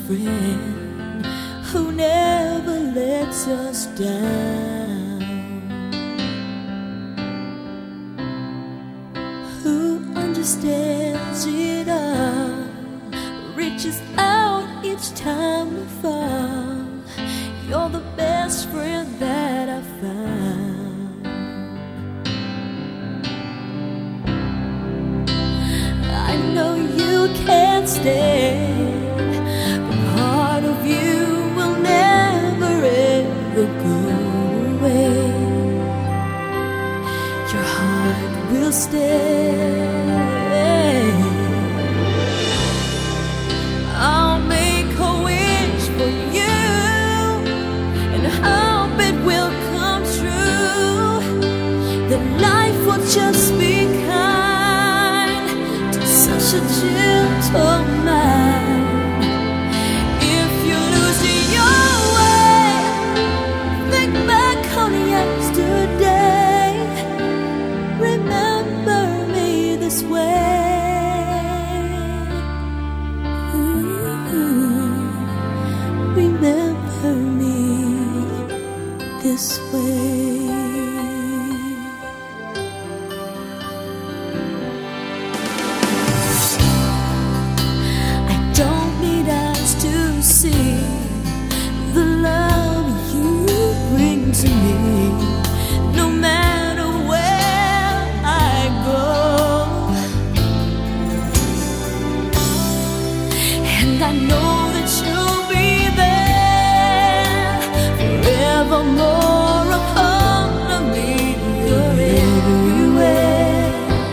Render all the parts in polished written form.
friend who never lets us down, who understands it all, reaches out each time we fall. You're the best friend that I found. I know you can't stand, but part of you will never ever go away. Your heart will stay. I'll make a wish for you, and hope it will come true, that life will just be kind to such a gentle mind. If you lose your way, think back on yesterday. Remember me this way. Remember me this way. I don't need eyes to see the love you bring to me, no matter where I go. And I know that you'll be there forevermore upon me. You're everywhere.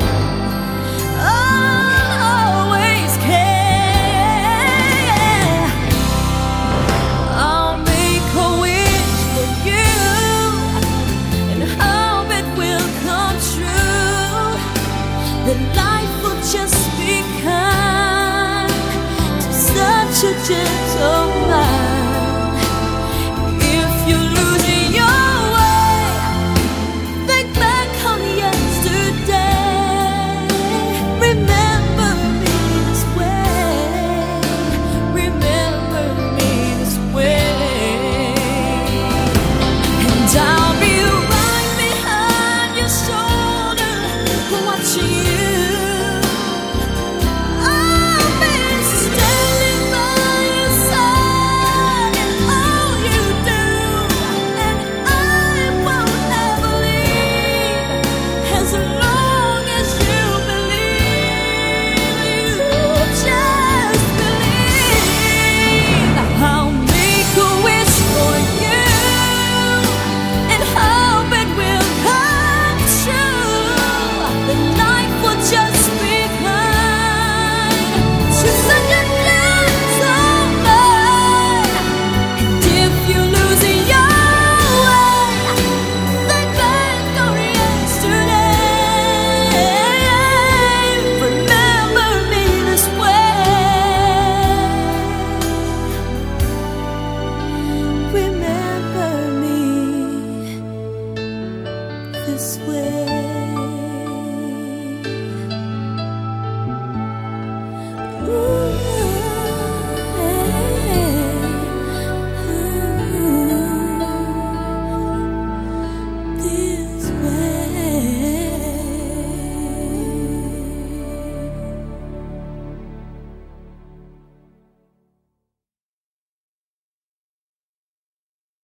Always care. I'll make a wish for you, and hope it will come true, that life will just be kind to such a gentle mind. If you lose your way, think back on yesterday. Remember me this way. Remember me this way. And I'll be right behind your shoulder, watching you. I'll be standing by your side in all you do, and I won't ever leave as long as you believe. You just believe. I'll make a wish for you, and hope it will come true, that life will just be kind to such a gentle mind. And if you lose your way, think back on yesterday. Remember me this way. Remember me this way. Ooh.